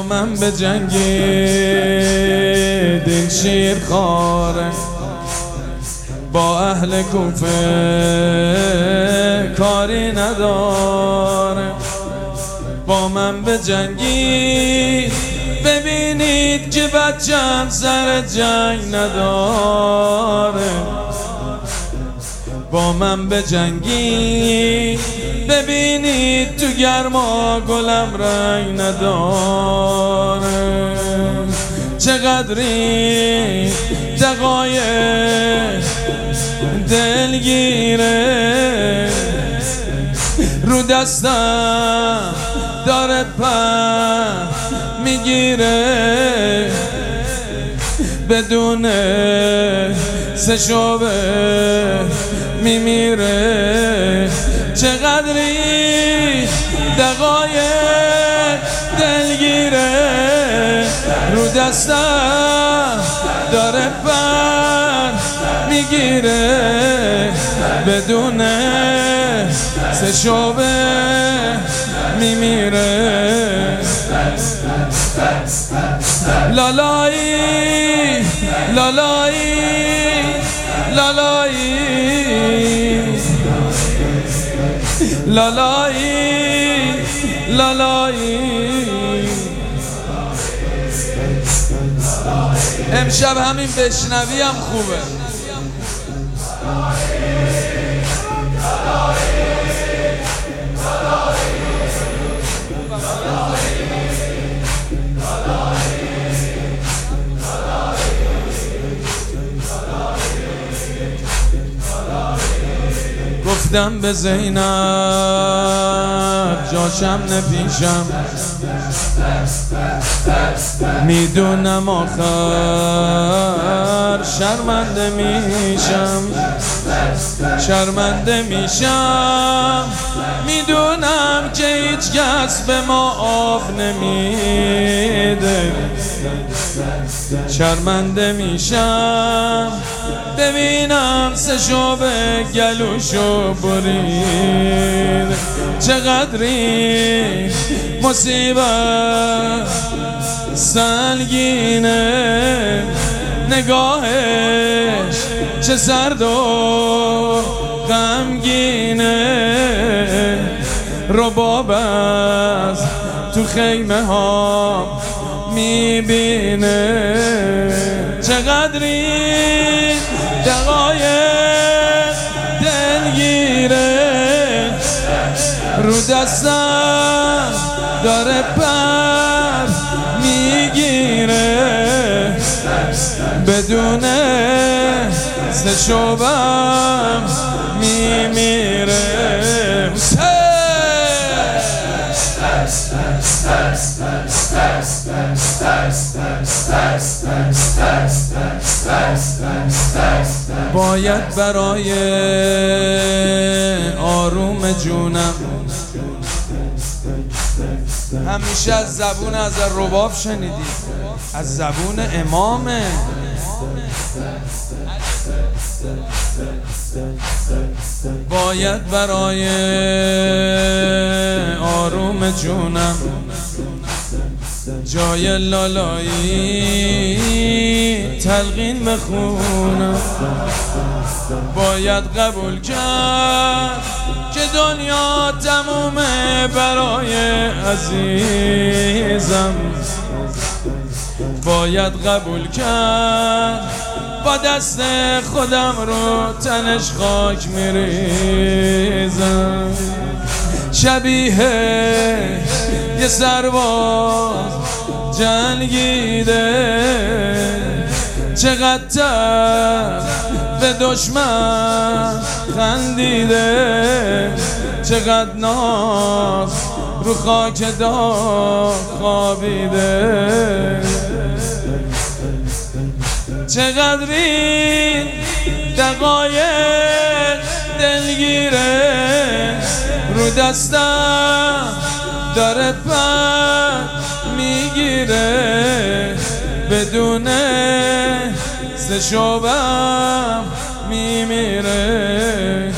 من به جنگی دل شیر خاره، با اهل کوفه کاری نداره. با من به جنگی ببینید که بچم سر جنگ نداره. با من به جنگی ببینید تو گرما گلم رنگ نداره. چقدری دقایق دلگیره، رو دستم داره پر میگیره، بدون سه شعبه میمیره. چقدری دقایق دلگیره، رو دستم داره پر میگیره، بدون سه شعبه میمیره. لالایی لالایی لالایی لالایی لالایی. امشب همین بشنوی هم خوبه. گفتم به زینب جاشم نپیشم، میدونم آخر شرمنده میشم، شرمنده میشم. میدونم که هیچ کس به ما آب نمیده، شرمنده میشم. ببینم سه شعبه گلوشو برید، چقدری مصیبت سنگینه، نگاهش چه سرد و غمگینه. رباب از تو خیمه ها میبینه، چقدری دقایق دلگیره، رو دستم داره پر میگیره، بدون سه شعبم میمیره. باید برای آروم جونم همیشه از زبون از رباب شنیدی، از زبون امامه. باید برای آروم جونم جای لالایی تلقین بخونم. باید قبول کرد که دنیا تمومه برای عزیزم. باید قبول کرد با دست خودم رو تنش خاک میریزم. شبیه یه سرباز جنگیده، چقدر به دشمن خندیده، چقدر ناز رو خاک داغ خوابیده. چقدر این دقایق دلگیره، رو دستم داره پر میگیره، بدون سه شعبم میمیره.